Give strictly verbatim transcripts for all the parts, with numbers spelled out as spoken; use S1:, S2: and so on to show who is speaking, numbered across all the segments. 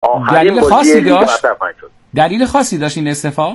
S1: دلیل خاصی داشت؟ دلیل خاصی داشت این استعفا؟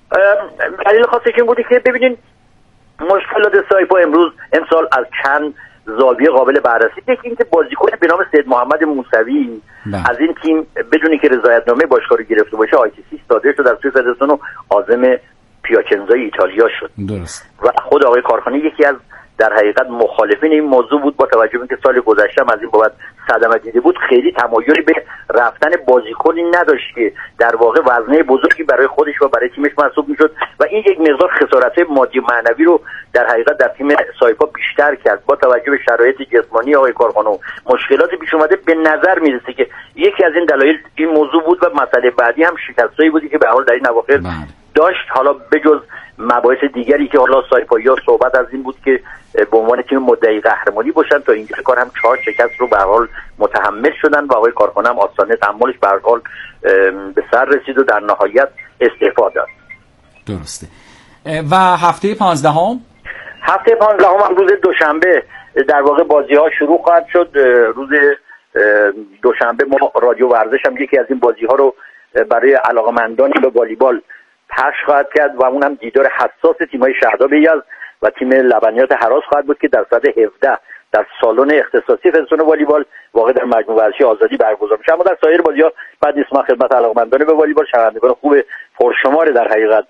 S2: دلیل خاصی که بودی که ببینین مشکلات سایپا امروز امسال از چند زاویه قابل بررسی. یکی اینکه بازیکن به نام سید محمد موسوی از این تیم بدونی که رضایتنامه باشگاه رو گرفته باشه آی تی سی صادر شد، در سوی فدراسیون و عازم پیاچنزای ایتالیا شد.
S1: درست.
S2: و خود آقای کارخانه یکی از در حقیقت مخالفین این موضوع بود، با توجه به اینکه سال گذشته از این بابت صدمه دیده بود، خیلی تمایلی به رفتن بازیکنی نداشت که در واقع وزنه بزرگی برای خودش و برای تیمش محسوب میشد و این یک مقدار خسارت مادی و معنوی رو در حقیقت در تیم سایپا بیشتر کرد. با توجه به شرایط جسمانی آقای کارخانه و مشکلات پیش اومده به نظر میرسه که یکی از این دلایل این موضوع بود و مسئله بعدی هم شکستایی بودی که به حال در این اواخر داشت. حالا بجز مباحث دیگری که حالا سایپایی‌ها صحبت از این بود که به عنوان تیم مدعی قهرمانی باشن، تا اینجا کار هم چهار شکست رو به هر حال متحمل شدن و آقای کارخانه هم آستانه تحملش به هر حال به سر رسید و در نهایت استعفا داد.
S1: درسته. و هفته پانزدهم
S2: هفته پانزدهم هم روز دوشنبه در واقع بازی‌ها شروع خواهد شد. روز دوشنبه ما رادیو ورزش هم یکی از این بازی‌ها رو برای علاقه‌مندان به والیبال پخش خواهد کرد و اون هم دیدار حساس تیم‌های شهرداب یزد و تیم لبنیات هراس خواهد بود که در ساعت هفده در سالن اختصاصی فدراسیون والیبال واقع در مجمع ورزشی آزادی برگزار میشه. اما در سایر بازی‌ها بعد نیست من خدمت علاقه‌مندان به والیبال، شنوندگان خوب پرشمار در حقیقت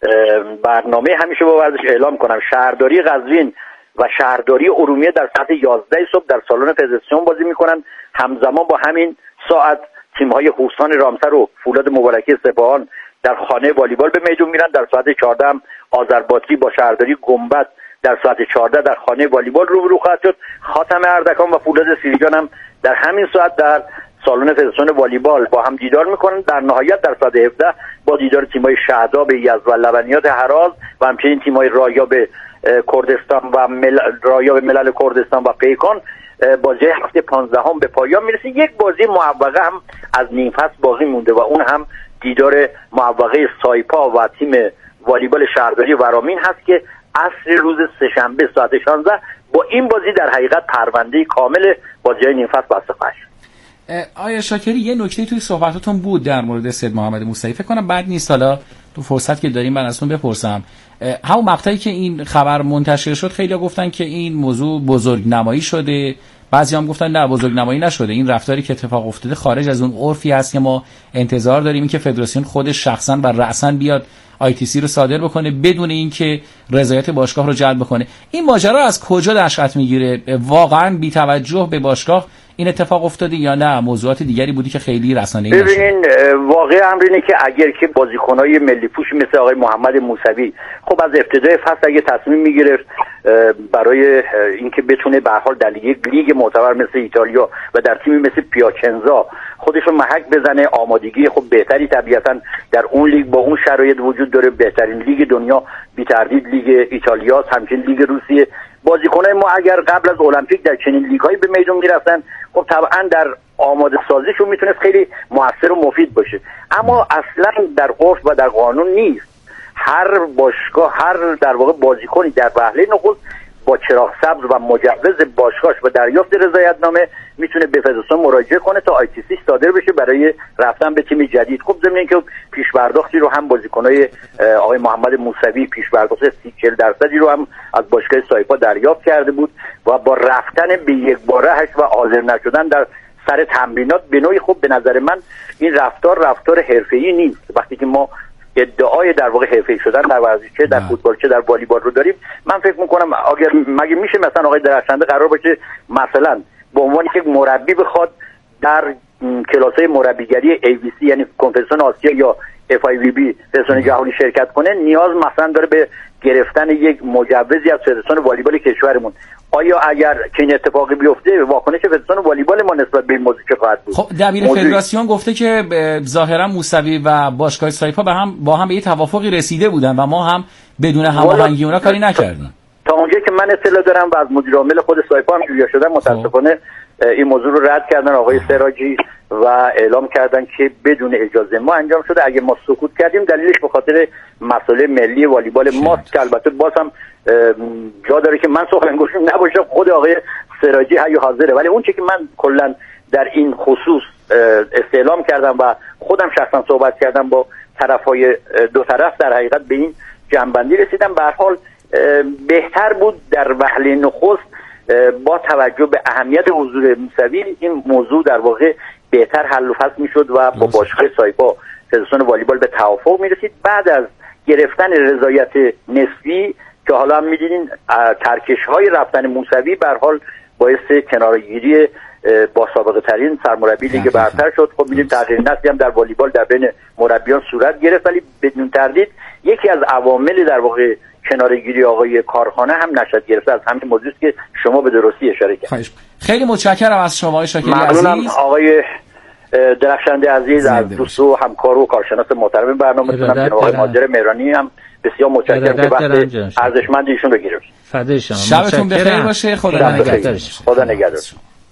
S2: برنامه همیشه با ورزش اعلام کنم. شهرداری قزوین و شهرداری ارومیه در ساعت یازده صبح در سالن فدراسیون بازی میکنن. همزمان با همین ساعت تیم‌های هوسان رامسر و فولاد مبارکی سپاهان در خانه والیبال به میدون میرن. در ساعت چهارده هم آذربایجان با شهرداری گنبد در ساعت چهارده در خانه والیبال روبرو خواهد شد. خاتم اردکان و فولاد سیریجان هم در همین ساعت در سالن فدراسیون والیبال با هم دیدار میکنن. در نهایت در ساعت هفده با دیدار تیم‌های شهداب یزد و لبنیات هراز و همچنین تیم‌های رایاب کردستان و مل... رایاب ملل کردستان و پیکان بازی هفته پانزدهم به پایان میرسه. یک بازی معوقه هم از نیم فصل باقی مونده و اون هم دیدار معوقه سایپا و تیم والیبال شهرداری ورامین هست که عصر روز سه‌شنبه ساعت شانزده با این بازی در حقیقت پرونده کامل بازی‌های نیم فصل بسته خواهد شد.
S1: آیا شاکری یه نکته توی صحبتاتون بود در مورد سید محمد موسوی، فکر کنم بعد نیست حالا تو فرصت که داریم من ازتون بپرسم. همون مقطعی که این خبر منتشر شد خیلی‌ها گفتن که این موضوع بزرگنمایی شده، بعضی هم گفتن نه بزرگنمایی نشده، این رفتاری که اتفاق افتاده خارج از اون عرفی است که ما انتظار داریم این که فدراسیون خودش شخصا و رأساً بیاد آی تی سی رو صادر بکنه بدون اینکه رضایت باشگاه رو جلب بکنه. این ماجرا از کجا نشأت میگیره؟ واقعا بی توجه به باشگاه این اتفاق افتاده یا نه موضوعات دیگری بودی که خیلی رسانه‌ای نشد؟
S2: ببینین واقع امر اینه که اگر که بازیکنای ملی پوش مثل آقای محمد موسوی خب از ابتدای فصل اگه تصمیم میگرفت برای اینکه بتونه به هر حال در یک لیگ معتبر مثل ایتالیا و در تیمی مثل پیاچنزا خودش رو محک بزنه، آمادگی خب بهتری طبیعتا در اون لیگ با اون شرایط وجود داره. بهترین لیگ دنیا بی تردید لیگ ایتالیا، همچنین لیگ روسیه. بازیکنای ما اگر قبل از المپیک در چنین لیگ‌هایی به میدون میرفتن خب طبعا در آماده سازیشون میتونست خیلی موثر و مفید باشه، اما اصلا در عرف و در قانون نیست. هر باشگاه هر در واقع بازیکنی در وهله نخست با چراغ سبز و مجوز باشگاهش و دریافت رضایتنامه میتونه به فدراسیون مراجعه کنه تا آی تی سی صادر بشه برای رفتن به تیم جدید. خب ضمن اینکه پیش پرداختی رو هم بازیکنای آقای محمد موسوی پیش پرداخت سی چهل درصدی رو هم از باشگاه سایپا دریافت کرده بود و با رفتن به یک بارهش و حاضر نشدن در سر تمرینات به نوعی خب به نظر من این رفتار رفتار حرفه‌ای نیست. وقتی که ما ادعای در واقع حرفه‌ای شدن در ورزش چه در فوتبال چه در والیبال رو داریم، من فکر می‌کنم اگر مگه میشه مثلا آقای درخشنده قرار باشه مثلا به عنوان یک مربی بخواد در کلاس‌های مربیگری ای وی سی یعنی کنفدراسیون آسیا یا اف آی وی بی فدراسیون جهانی شرکت کنه، نیاز مثلا داره به گرفتن یک مجوزی از فدراسیون والیبال کشورمون. آیا اگر چنین اتفاقی بیفته واکنش فدراسیون والیبال ما نسبت به این موضوع چه خواهد بود؟
S1: خب دبیر موضوع... فدراسیون گفته که ظاهرا موسوی و باشگاه سایپا به هم با هم به توافقی رسیده بودن و ما هم بدون هماهنگی اونا کاری نکردیم.
S2: تا اونجایی که من اطلاع دارم و از مدیر عامل خود سایپا هم جویا شدن متاسفانه این موضوع رو رد کردن آقای سراجی و اعلام کردن که بدون اجازه ما انجام شده. اگه ما سکوت کردیم دلیلش به خاطر مسئله ملی والیبال ماست که البته باز هم جا داره که من سخنگوشم نباشم، خود آقای سراجی حی حاضره، ولی اون چیزی که من کلا در این خصوص استعلام کردم و خودم شخصا صحبت کردم با طرفای دو طرف، در حقیقت به این جنبندی رسیدم. به هر حال بهتر بود در وهله نخست با توجه به اهمیت حضور موسوی این موضوع در واقع بهتر حل و فصل میشد و با باشگاه سایپا فدراسیون والیبال به توافق میرسید. بعد از گرفتن رضایت نسبی که حالا هم میدونین ترکش های رفتن موسوی به هر حال باعث کنارگیری با سابقه ترین سرمربی لیگ برتر شد. خب میدونید تغییر نسلی هم در والیبال در بین مربیان صورت گرفت، ولی بدون تردید یکی از عوامل در واقع کنارگیری آقای کارخانه هم نشد گرفته از همین موضوعی که شما به درستی اشاره کردید.
S1: خیلی متشکرم از شما آقای شاکری
S2: عزیز. آقای درخشنده عزیز از دوست و همکار و کارشناس محترم برنامه‌تون جناب آقای ماجر مهرانی هم بسیار متشکرم که وقت ارزشمند ایشون رو گرفتید.
S1: فدای شما. شبتون بخیر باشه. خدا نگهدارش.
S2: خدا نگهدارش.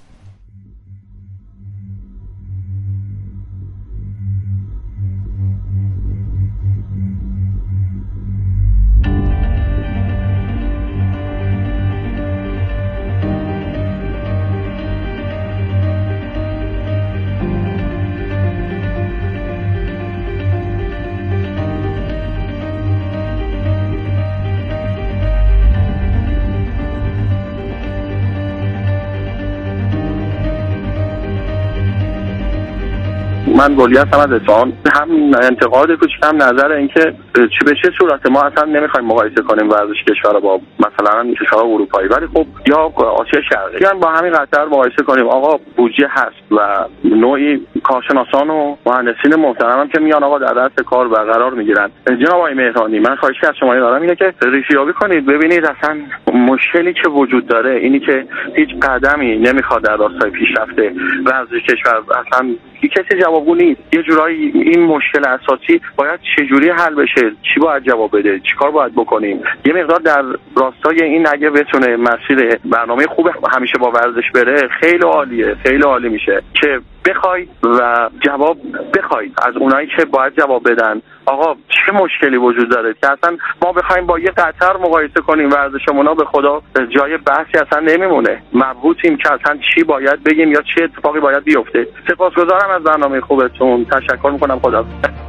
S3: من گلی هستم از اصفهان. هم انتقاد کوچیکم نظر اینکه چه به چه صورت ما اصلا نمیخوایم مقایسه کنیم ورزش کشورها با مثلا کشورهای اروپایی، ولی خب یا آسیا شرقی بیان با همین قطر مقایسه کنیم. آقا بودجه هست و نوعی کارشناسان و مهندسین محترم هم که میان آقا در دست کار برقرار میگیرن. جناب آقای مهرانی من خواهشی از شما دارم اینه که ریشیابی کنید ببینید اصلا مشکلی که وجود داره اینی که هیچ قدمی نمیخواد در راستای پیشرفت ورزش کشور، اصلا کسی جوابگو نیست. یه جورایی این مشکل اساسی باید چجوری حل بشه، چی باید جواب بده، چیکار باید بکنیم. یه مقدار در راستای این اگه بتونه مسیر برنامه خوب همیشه با ورزش بره خیلی عالیه، خیلی عالی میشه که بخوای و جواب بخوای از اونایی که باید جواب بدن. آقا چه مشکلی وجود داره که اصلا ما بخوایم با یه قطر مقایسه کنیم ورزشمون، به خدا جای بحثی اصلا نمیمونه. مبهوتیم که اصلا چی باید بگیم یا چه اتفاقی باید بیفته. سپاسگزارم از برنامه خوبتون، تشکر میکنم. خدا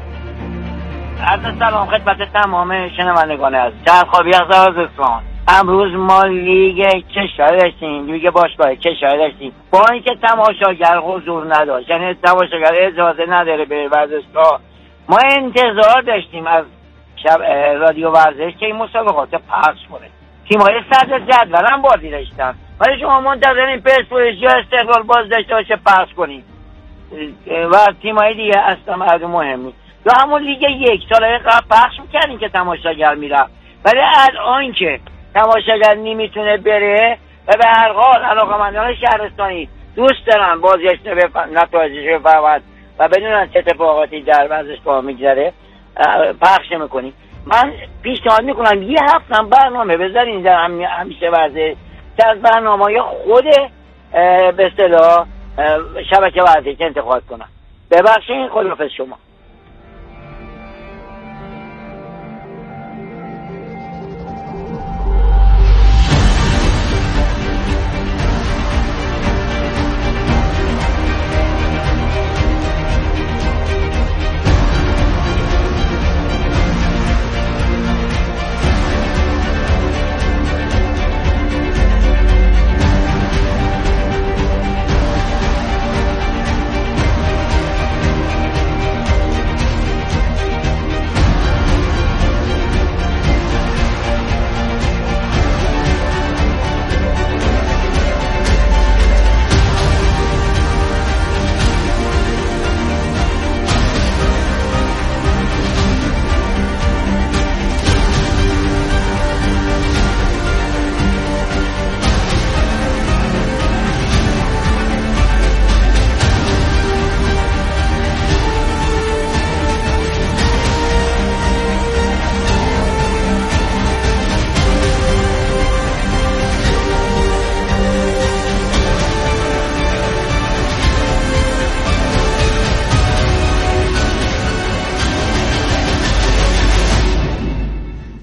S4: عرض سلام خدمت تمام شنوندگان از چرخابی از اصفهان. امروز ما لیگ کشور داشتیم، لیگ باشگاه کشور داشتیم، با اینکه تماشاگر حضور نداشت، یعنی تماشاگر اجازه نداره به ورزشگاه. ما انتظار داشتیم از شب رادیو ورزش که این مسابقات پخش کنه. تیم‌های صدر جدول هم بازی داشتن، ولی شما منتظرین پرسپولیس یا استقلال باز داشته باشه پخش کنیم و تیم‌های دیگه اصلا مردم مهم نیست. یا همون لیگ یک سال قبل پخش می‌کردیم که تماشاگر میرفت، ولی الان که تماشاگر نمیتونه بره و به هر حال علاقه‌مندان شهرستانی دوست دارن بازیش نتایجش بفهمن و بدونن چه اتفاقاتی در ورزشگاه میگذره پخش میکنیم. من پیشنهاد میکنم یه هفته برنامه بذارین در هم همیشه ورزش که از برنامه‌های خود به اصطلاح شبکه ورزش انتقاد کنن. ببخشید، خداحافظ شما.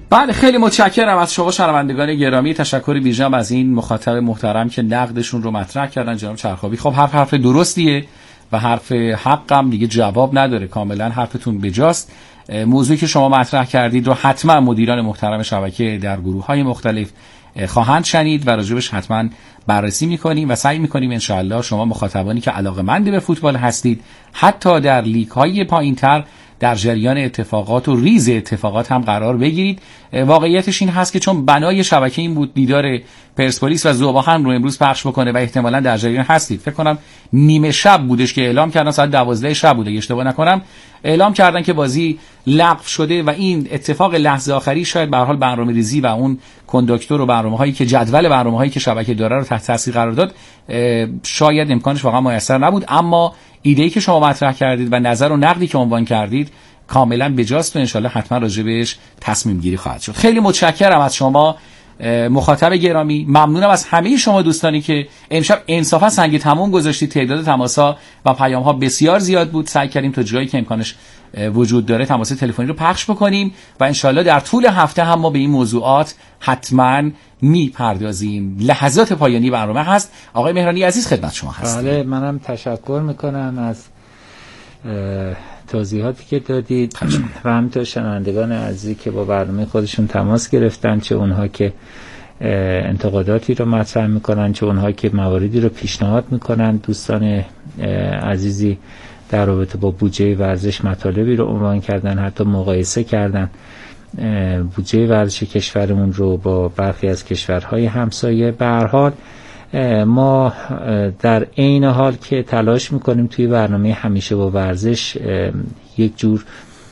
S1: بله خیلی متشکرم از شما شنوندگان گرامی. تشکر ویژه‌ام از این مخاطب محترم که نقدشون رو مطرح کردن جناب چرخابی. خب حرف حرف درستیه و حرف حقم دیگه جواب نداره، کاملا حرفتون بجاست. موضوعی که شما مطرح کردید رو حتما مدیران محترم شبکه در گروه‌های مختلف خواهند شنید و راجبش حتما بررسی می‌کنیم و سعی می‌کنیم انشاءالله شما مخاطبانی که علاقه‌مند به فوتبال هستید حتی در لیگ‌های پایین‌تر در جریان اتفاقات و ریز اتفاقات هم قرار بگیرید. واقعیتش این هست که چون بنای شبکه این بود دیدار پرسپولیس و ذوباهن رو امروز پخش بکنه و احتمالاً در جریان هستید، فکر کنم نیمه شب بودش که اعلام کردن، ساعت دوازده شب بوده اگه اشتباه نکنم، اعلام کردن که بازی لغو شده و این اتفاق لحظه آخری شاید به هر حال برنامه‌ریزی و اون کنداکتور و برنامه‌هایی که جدول برنامه‌هایی که شبکه داره رو تحت تاثیر قرار داد شاید امکانش واقعا میسر نبود. اما ایده‌ای که شما مطرح کردید و نظر و نقدی که عنوان کردید کاملا بجاست و انشالله حتما راجع بهش تصمیم گیری خواهد شد. خیلی متشکرم از شما مخاطب گرامی. ممنونم از همه شما دوستانی که امشب انصافا سنگ تموم گذاشتید. تعداد تماس‌ها و پیام‌ها بسیار زیاد بود. سعی کردیم تا جایی که امکانش وجود داره تماس تلفنی رو پخش بکنیم و انشالله در طول هفته هم ما به این موضوعات حتما میپردازیم. لحظات پایانی برنامه هست. آقای مهرانی عزیز خدمت شما هستم.
S5: بله منم تشکر میکنم از توضیحاتی که دادید و همینطور شنوندگان عزیزی که با برنامه خودشون تماس گرفتن، چه اونها که انتقاداتی رو مطرح میکنن چه اونها که مواردی رو پیشنهاد میکنن. دوستان عزیزی در رابطه با بودجه ورزش مطالبی رو عنوان کردن، حتی مقایسه کردن بودجه ورزش کشورمون رو با برخی از کشورهای همسایه. به هر حال ما در عین حال که تلاش میکنیم توی برنامه همیشه با ورزش یک جور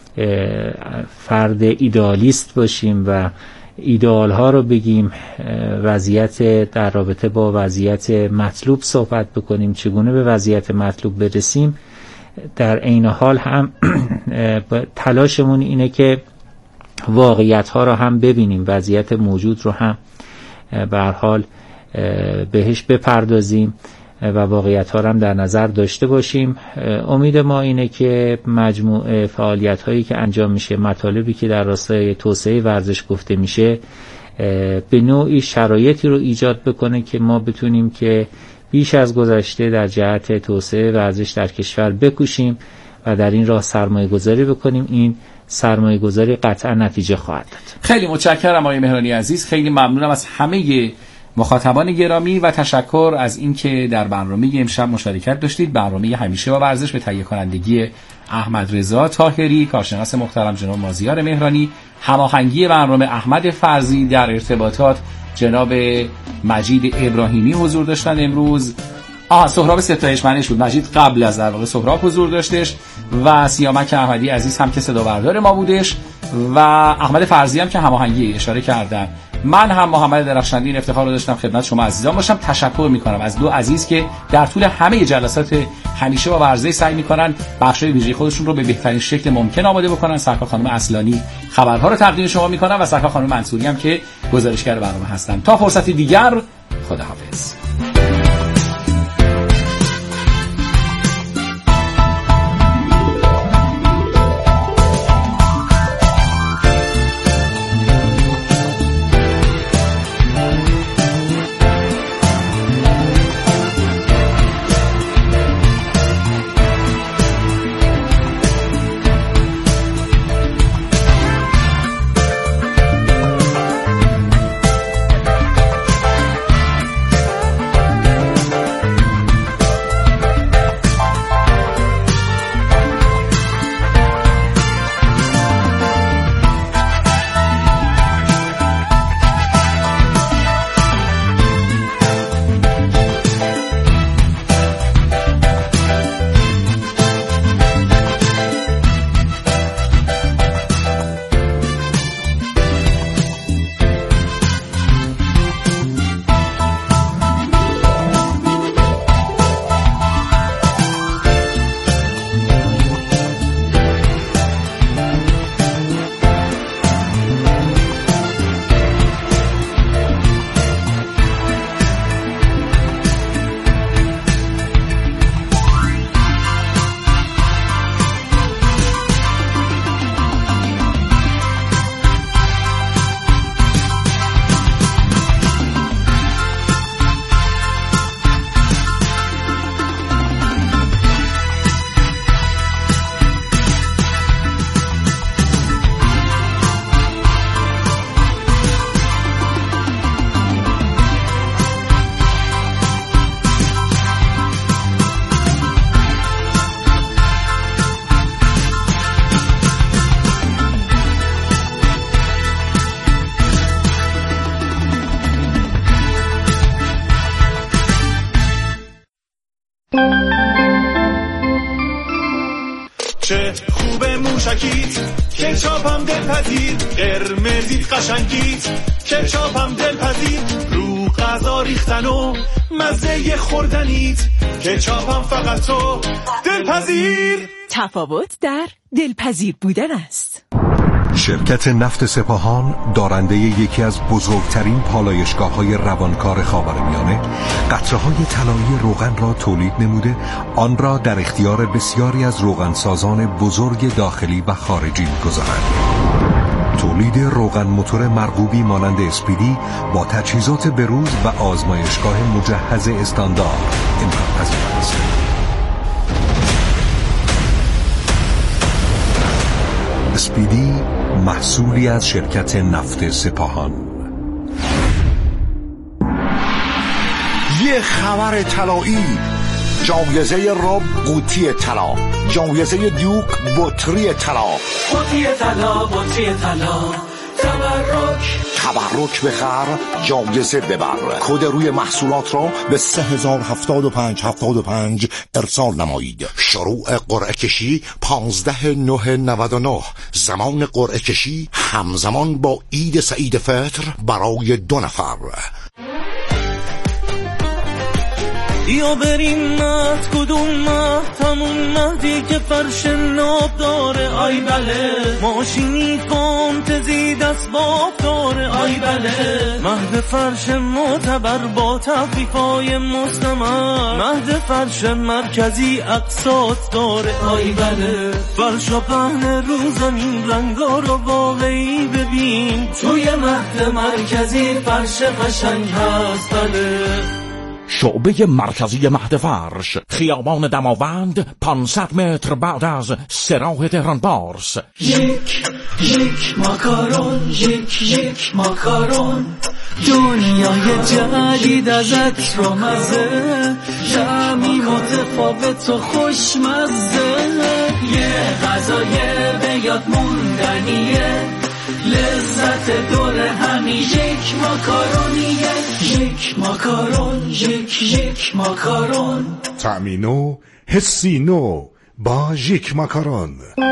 S5: فرد ایدئالیست باشیم و ایدئال ها رو بگیم، وضعیت در رابطه با وضعیت مطلوب صحبت بکنیم، چگونه به وضعیت مطلوب برسیم، در عین حال هم تلاشمون اینه که واقعیت ها رو هم ببینیم، وضعیت موجود رو هم به هر حال بهش بپردازیم و واقعیت ها رو هم در نظر داشته باشیم. امید ما اینه که مجموع فعالیت هایی که انجام میشه، مطالبی که در راستای توسعه ورزش گفته میشه، به نوعی شرایطی رو ایجاد بکنه که ما بتونیم که بیش از گذشته در جهت توسعه ورزش در کشور بکوشیم و در این راه سرمایه گذاری بکنیم. این سرمایه گذاری قطعا نتیجه خواهد داد.
S1: خیلی متشکرم آقای مهرانی عزیز. خیلی ممنونم از همه مخاطبان گرامی و تشکر از اینکه در برنامه امشب مشارکت داشتید. برنامه همیشه با ورزش به تهیه کنندگی احمد رضا طاهری، کارشناس محترم جناب مازیار مهرانی، هماهنگی برنامه احمد فرزی، در ارتباطات جناب مجید ابراهیمی حضور داشتن امروز. آها سهراب ستایش منش بود، مجید قبل از در واقع سهراب حضور داشتش و سیامک احمدی عزیز هم که صدا بردار ما بودش و احمد فرزی هم که هماهنگی اشاره کردن. من هم محمد درخشندی این افتخار رو داشتم خدمت شما عزیزان باشم. تشکر میکنم از دو عزیز که در طول همه جلسات همیشه با ورزش سعی میکنن بخشای ویژه خودشون رو به بهترین شکل ممکن آماده بکنن. سرکار خانم اصلانی خبرها رو تقدیم شما میکنن و سرکار خانم منصوری هم که گزارشگر برنامه هستن. تا فرصتی دیگر، خداحافظ.
S6: چه خوبه موشکیت، کچاپم دلپذیر، قرمزیت قشنگیت، کچاپم دلپذیر، رو غذا ریختن و مزه خوردنیت، کچاپم فقط تو دلپذیر.
S7: تفاوت در دلپذیر بودن است.
S8: شرکت نفت سپاهان دارنده یکی از بزرگترین پالایشگاه‌های روانکار خاورمیانه قطره‌های طلایی روغن را تولید نموده آن را در اختیار بسیاری از روغنسازان بزرگ داخلی و خارجی می‌گذارد. تولید روغن موتور مرغوبی مانند اسپیدی با تجهیزات بروز و آزمایشگاه مجهز استاندارد امکان پذیر است. اسپیدی محصولی از شرکت نفت سپاهان.
S9: یه خبر طلایی، جایزه رب قوطی طلا، جایزه دیوک بطری طلا،
S10: قوطی طلا، بطری طلا، تبرک
S9: تبرک بخر، جایزه ببر. کد روی محصولات را به سه هزار هفتاد و پنج هفتاد و پنج ارسال نمایید. شروع قرعه کشی پانزده نه نود و نه. زمان قرعه کشی همزمان با عید سعید فطر برای دو نفر.
S10: یا بریم مهد، کدوم مهد؟ همون مهدی که فرش ناب داره. آی بله، ماشینی فانتزی دست باب داره. آی بله، مهد فرش معتبر با تخفیفای مستمر. مهد فرش مرکزی اقساط داره. آی بله، فرش و پهن رو زمین، رنگا رو واقعی ببین. توی مهد مرکزی فرش قشنگ هست. بله،
S11: شعبه مرکزی مهد فرش، خیابان دماوند، پانصد متر بعد از سراح تهران بارس.
S10: یک یک ماکارون، یک یک ماکارون، دنیای جدید از عطر و مزه، طعمی متفاوت و خوشمزه. یه غذای به یاد موندنیه، لذت دور همین یک ماکارونیه. یک ماکارون، یک یک ماکارون،
S9: طعمی نو، حسی نو با یک ماکارون.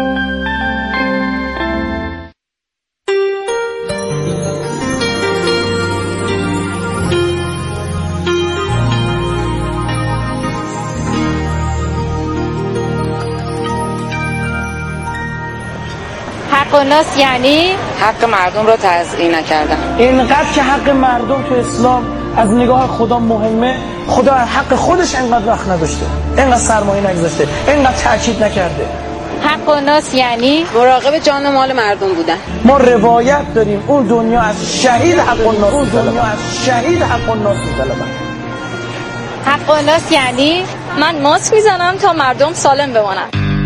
S12: حق و ناس یعنی حق مردم رو تضییع نکردن.
S13: اینقدر که حق مردم تو اسلام از نگاه خدا مهمه، خدا حق خودش اینقدر وقت نداشته، اینقدر سرمایه نگذاشته، اینقدر تاکید نکرده.
S12: حق و ناس یعنی مراقب جان و مال مردم بودن.
S13: ما روایت داریم اون دنیا از شهید حق و ناس، اون دنیا از شهید حق و ناس می‌طلبن.
S12: حق و ناس یعنی من ماسک میزنم تا مردم سالم بمونن.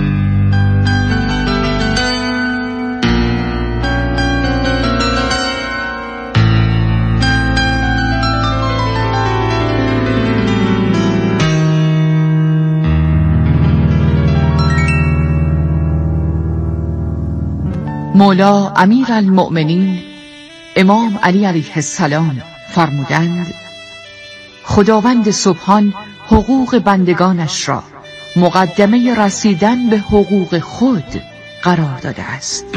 S14: مولا امیر المؤمنین امام علی علیه السلام فرمودند خداوند سبحان حقوق بندگانش را مقدمه رسیدن به حقوق خود قرار داده است.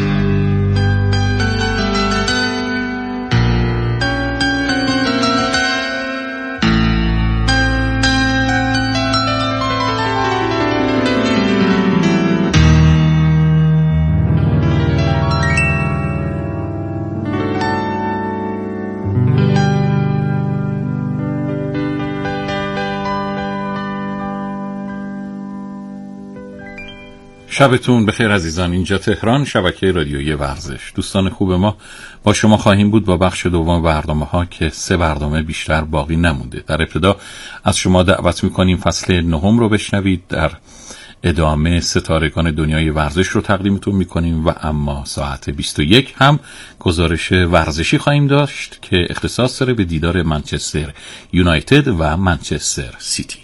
S15: شبتون بخیر عزیزان. اینجا تهران، شبکه رادیویی ورزش. دوستان خوب ما، با شما خواهیم بود با بخش دوم برنامه ها که سه برنامه بیشتر باقی نمونده. در ابتدا از شما دعوت میکنیم فصل نهم رو بشنوید. در ادامه ستارگان دنیای ورزش رو تقدیمتون میکنیم و اما ساعت بیست و یک هم گزارش ورزشی خواهیم داشت که اختصاص داره به دیدار منچستر یونایتد و منچستر سیتی.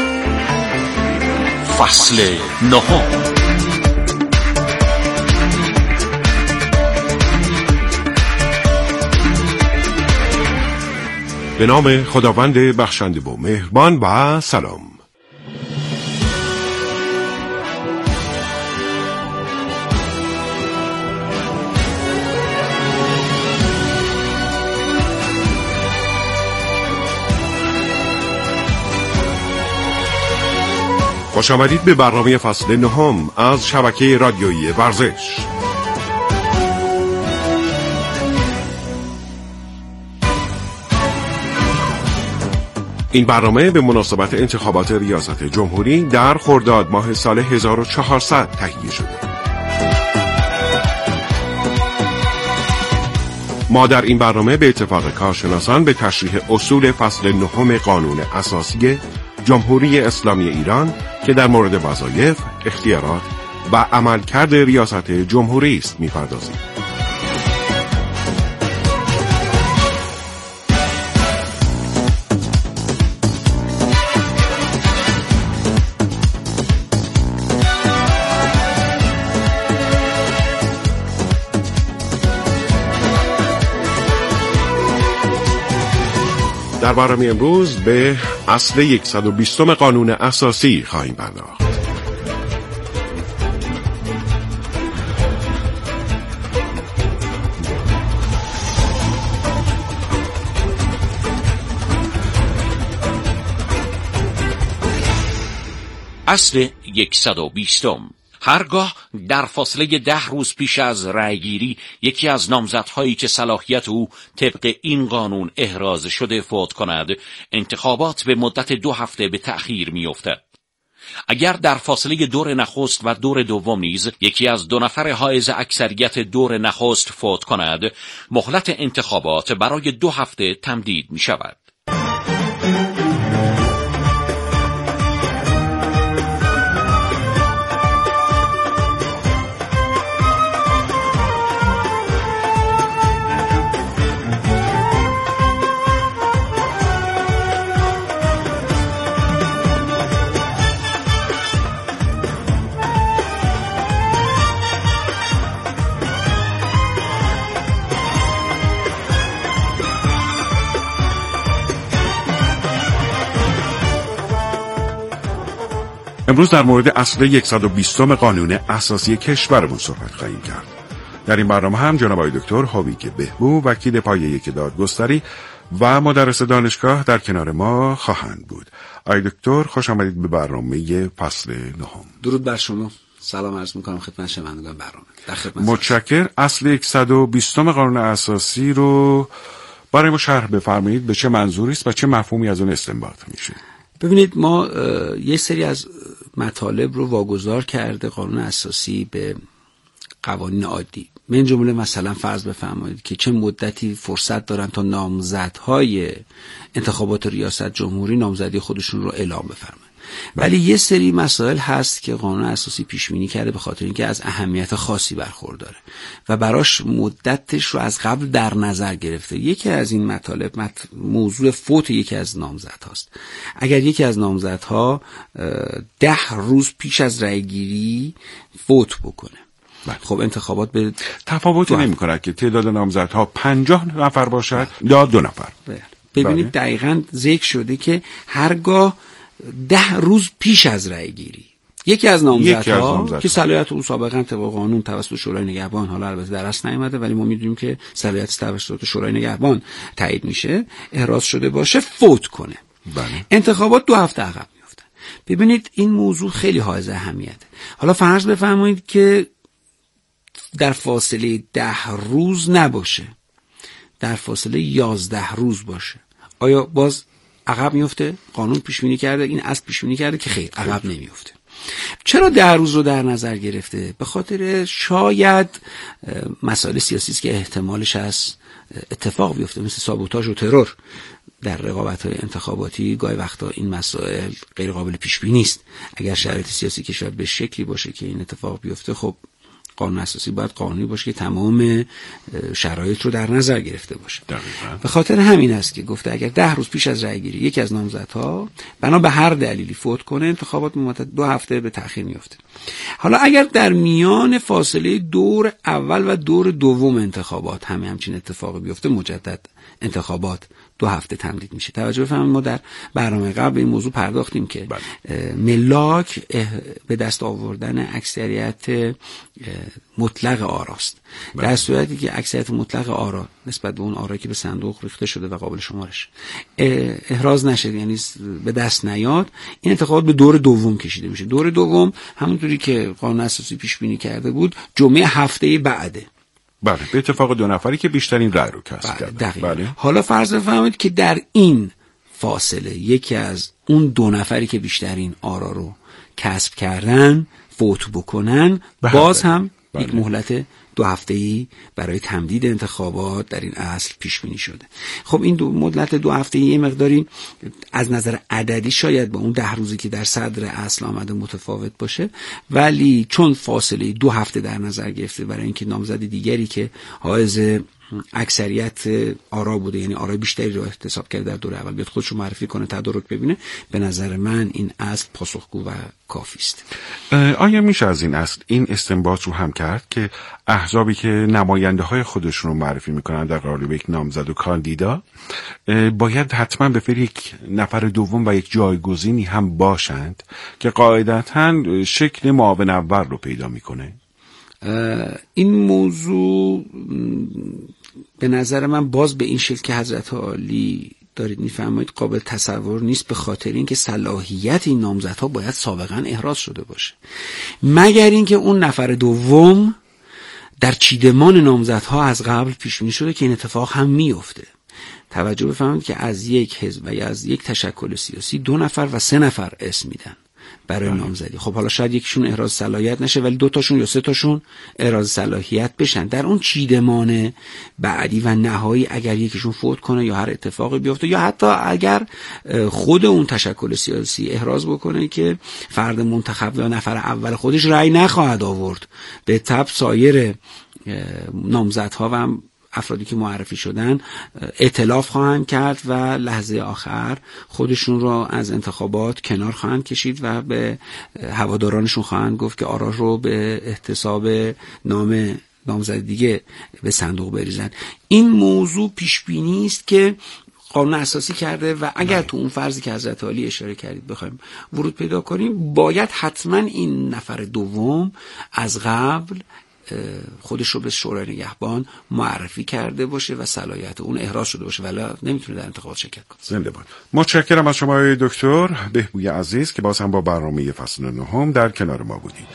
S11: فصل نهم.
S16: به نام خداوند بخشنده و مهربان و سلام. خوش آمدید به برنامه فصل نهم از شبکه رادیویی ورزش. این برنامه به مناسبت انتخابات ریاست جمهوری در خرداد ماه سال هزار و چهارصد تهیه شده. ما در این برنامه به اتفاق کارشناسان به تشریح اصول فصل نهم قانون اساسی جمهوری اسلامی ایران که در مورد وظایف، اختیارات و عملکرد ریاست جمهوری است می‌پردازیم. در برنامه امروز به اصل صد و بیست قانون اساسی خواهیم پرداخت.
S11: اصل صد و بیست. هرگاه در فاصله ده روز پیش از رأیگیری یکی از نامزدهایی که صلاحیت او طبق این قانون احراز شده فوت کند، انتخابات به مدت دو هفته به تأخیر می‌افتد. اگر در فاصله دور نخست و دور دوم نیز یکی از دو نفر حائز اکثریت دور نخست فوت کند، مهلت انتخابات برای دو هفته تمدید می‌شود.
S16: امروز در مورد اصل صد و بیست قانون اساسی کشورمون صحبت خواهیم کرد. در این برنامه هم جناب آقای دکتر هویک بهبو، وکیل پایه یک دادگستری و مدرس دانشگاه در کنار ما خواهند بود. آقای دکتر خوش آمدید به برنامه فصل نهم.
S17: درود بر شما. سلام عرض می‌کنم خدمت شنوندگان برنامه. در خدمت.
S16: متشکرم. اصل صد و بیست قانون اساسی رو برای ما شرح بفرمایید. به چه منظوری است و چه مفهومی از اون استنباط میشه؟
S17: ببینید، ما یه سری از مطالب رو واگذار کرده قانون اساسی به قوانین عادی. من جمله مثلا فرض بفرمایید که چه مدتی فرصت دارن تا نامزدهای انتخابات ریاست جمهوری نامزدی خودشون رو اعلام بفرمایند. ولی یه سری مسائل هست که قانون اساسی پیش بینی کرده به خاطر اینکه از اهمیت خاصی برخورداره و براش مدتش رو از قبل در نظر گرفته. یکی از این مطالب مط... موضوع فوت یکی از نامزدهاست. اگر یکی از نامزدها ده روز پیش از رأیگیری فوت بکنه، خب انتخابات به
S16: تفاوتی نمی‌کنه که تعداد نامزدها پنجاه نفر باشد یا دو نفر.
S17: ببینید دقیقاً ذکر شده که هرگاه ده روز پیش از رأیگیری یکی از نامزدها که صلاحیت او سابقاً طبق قانون توسط شورای نگهبان، حالا البته در اصل نیامده ولی ما می‌دونیم که صلاحیت توسط شورای نگهبان تایید میشه، احراز شده باشه، فوت کنه، بله. انتخابات دو هفته عقب میفته. ببینید این موضوع خیلی حائز اهمیته. حالا فرض بفرمایید که در فاصله ده روز نباشه، در فاصله یازده روز باشه، آیا باز عقب میفته؟ قانون پیش بینی کرده، این اصل پیش بینی کرده که خیر عقب نمیفته. چرا ده روز رو در نظر گرفته؟ به خاطر شاید مسائل سیاسی است که احتمالش هست اتفاق بیفته، مثل سابوتاژ و ترور در رقابت‌های انتخاباتی. گاهی وقتا این مسائل غیر قابل پیش بینی است. اگر شرایط سیاسی کشور به شکلی باشه که این اتفاق بیفته، خب قانون اساسی باید قانونی باشه که تمام شرایط رو در نظر گرفته باشه. دقیقاً. به خاطر همین است که گفته اگر ده روز پیش از رأیگیری یکی از نامزدها بنا به هر دلیلی فوت کنه، انتخابات مدت دو هفته به تأخیر میفته. حالا اگر در میان فاصله دور اول و دور دوم انتخابات همه همچین اتفاقی بیفته، مجدد انتخابات دو هفته تمدید میشه. توجه بفرمایید ما در برنامه قبل این موضوع پرداختیم که ملاک به دست آوردن اکثریت مطلق آراست. در صورتی که اکثریت مطلق آرا نسبت به اون آرایی که به صندوق ریخته شده و قابل شمارش احراز نشه، یعنی به دست نیاد، این انتخابات به دور دوم کشیده میشه. دور دوم همونطوری که قانون اساسی پیش بینی کرده بود جمعه هفته بعده.
S16: بله، به اتفاق دو نفری که بیشترین رأی رو کسب کردن.
S17: بله. حالا فرض بفرمایید که در این فاصله یکی از اون دو نفری که بیشترین آرا رو کسب کردن فوت بکنن، باز هم بله. یک مهلت دو هفته‌ای برای تمدید انتخابات در این اصل پیش بینی شده. خب این دو مدت دو هفته‌ای یه مقداری از نظر عددی شاید با اون ده روزی که در صدر اصل آمده متفاوت باشه، ولی چون فاصله دو هفته در نظر گرفته برای اینکه نامزد دیگری که حائز اکثریت آرا بوده، یعنی آرای بیشتری رو احتساب کرده در دور اول، بیاد خودش رو معرفی کنه، تدارک ببینه، به نظر من این اصل پاسخگو و کافی است.
S16: آیا میشه از این اصل این استنباط رو هم کرد که احزابی که نماینده های خودشون رو معرفی میکنن در قالب یک نامزد و کاندیدا باید حتما به فعل یک نفر دوم و یک جایگزینی هم باشند که قاعدتاً شکل معاون اول رو پیدا میکنه؟
S17: این موضوع به نظر من باز به این شکل که حضرت عالی دارید میفرمایید قابل تصور نیست، به خاطر اینکه صلاحیت این نامزدها باید سابقا احراز شده باشه، مگر اینکه اون نفر دوم در چیدمان نامزدها از قبل پیش بینی شده که این اتفاق هم میفته. توجه بفرمایید که از یک حزب و یا از یک تشکل سیاسی دو نفر و سه نفر اسم میدن برای نامزدی. خب حالا شاید یکیشون احراز صلاحیت نشه ولی دو تاشون یا سه تاشون احراز صلاحیت بشن. در اون چیدمان بعدی و نهایی اگر یکیشون فوت کنه یا هر اتفاقی بیفته، یا حتی اگر خود اون تشکل سیاسی احراز بکنه که فرد منتخب یا نفر اول خودش رأی نخواهد آورد، به تبع سایر نامزدها و هم افرادی که معرفی شدن ائتلاف خواهند کرد و لحظه آخر خودشون رو از انتخابات کنار خواهند کشید و به هوادارانشون خواهند گفت که آرا رو به احتساب نام نامزد دیگه به صندوق بریزن. این موضوع پیش بینی است که قانون اساسی کرده و اگر تو اون فرضی که حضرت عالی اشاره کردید بخوایم ورود پیدا کنیم، باید حتما این نفر دوم از قبل خودش رو به شورای نگهبان معرفی کرده باشه و صلاحیت اون احراز شده باشه، ولی نمیتونه در انتخابات شرکت کنه.
S16: زنده باد. متشکرم از شما دکتر بهبوی عزیز که باز هم با برنامه فصل نهم در کنار ما بودید.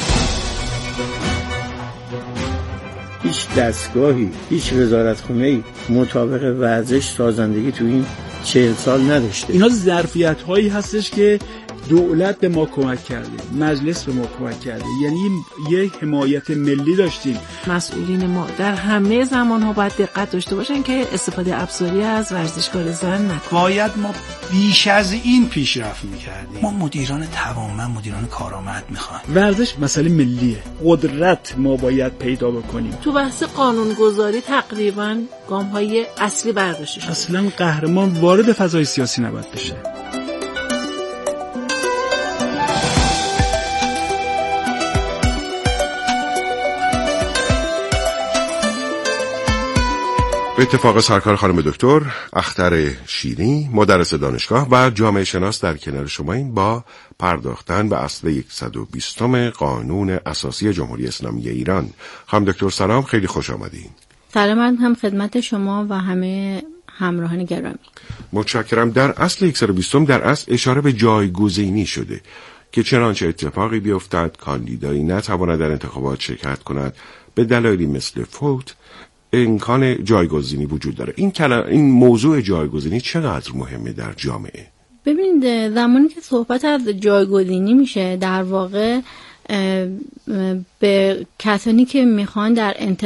S18: هیچ دستگاهی، هیچ وزارتخونه‌ای مطابق ورزش سازندگی تو این چهل سال نداشته.
S19: اینا ظرفیت هایی هستش که دولت به ما کمک کرده، مجلس به ما کمک کرده، یعنی یک حمایت ملی داشتیم.
S20: مسئولین ما در همه زمانها باید دقت داشته باشن که استفاده ابزاری از ورزشکار زن نکنن.
S21: باید ما بیش از این پیشرفت میکردیم. ما مدیران توانمند، مدیران کارآمد میخوایم.
S19: ورزش مسئله ملیه، قدرت ما باید پیدا بکنیم.
S20: تو بحث قانونگذاری تقریبا گام‌های اصلی برداشته شده.
S19: اصلا قهرمان وارد فضای سیاسی نباید بشه.
S16: به اتفاق سرکار خانم دکتر اختر شیری، مدرس دانشگاه و جامعه شناس، در کنار شما این با پرداختن به اصل صد و بیستم قانون اساسی جمهوری اسلامی ایران. خانم دکتر سلام، خیلی خوش آمدین.
S22: سلام هم خدمت شما و همه همراهان گرامی.
S16: متشکرم. در اصل صد و بیستم در اصل اشاره به جایگزینی شده که چنانچه اتفاقی بیفتد کاندیدایی نتواند در انتخابات شرکت کند به دلایلی مثل فوت، امکان جایگزینی وجود داره. این کلام، این موضوع جایگزینی چقدر مهمه در جامعه؟
S22: ببینید زمانی که صحبت از جایگزینی میشه، در واقع به کسانی که میخوان در انتخابات